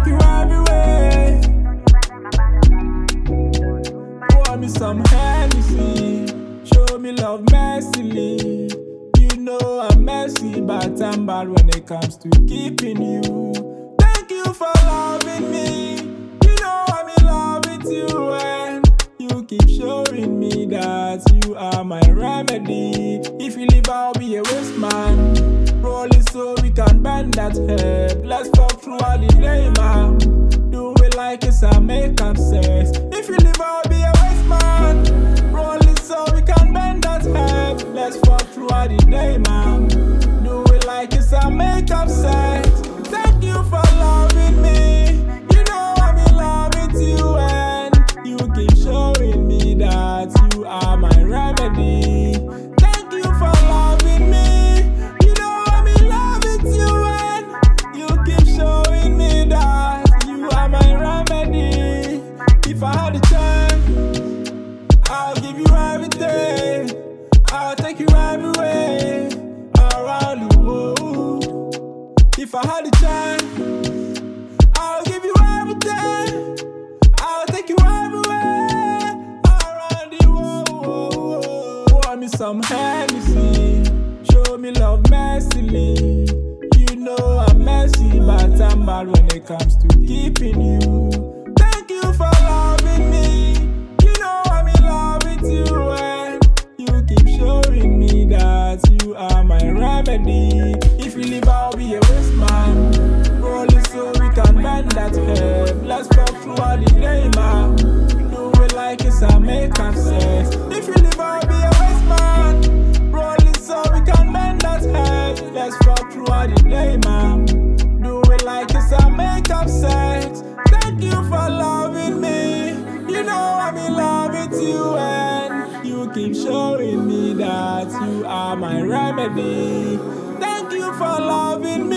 take you everywhere. Pour me some Hennessy, show me love mercilessly. You know I'm messy, but I'm bad when it comes to keeping you. Thank you for loving me. You know I'm in love with you, and you keep showing me that you are my remedy. If you leave, I'll be a waste man. Roll it so we can bend that head. Let's fuck throughout the day, man. Do it like it's a makeup sex. If you leave, I'll be a waste man. Roll it so we can bend that head. Let's fuck throughout the day, man. Do it like it's a makeup sex. Thank you for loving me. You know I'm in love with you, and you keep showing me that you are my remedy. Thank you for loving me. You know I'm in love with you, and you keep showing me that you are my remedy. If I had a chance, I'll give you everything. I'll take you everywhere around the world. If I had a chance, I'll give you everything. I'll take you everywhere around the world. Pour me some Hennessy, show me love mercilessly. You know I'm messy, but I'm bad when it comes to keeping you. Thank you for loving me. You know I'm in love with you, and you keep showing me that you are my remedy. If you leave, I'll be a waste man. Roll it so we can bend that head. Let's fuck throughout the day, man. Do it like it's a makeup sex. If you leave, I'll be a waste man. Roll it so we can bend that head. Let's fuck throughout the day, man. Do it like it's a makeup sex. Thank you for loving me. You know I'm in love with you, and you keep showing me that you are my remedy. Thank you for loving me.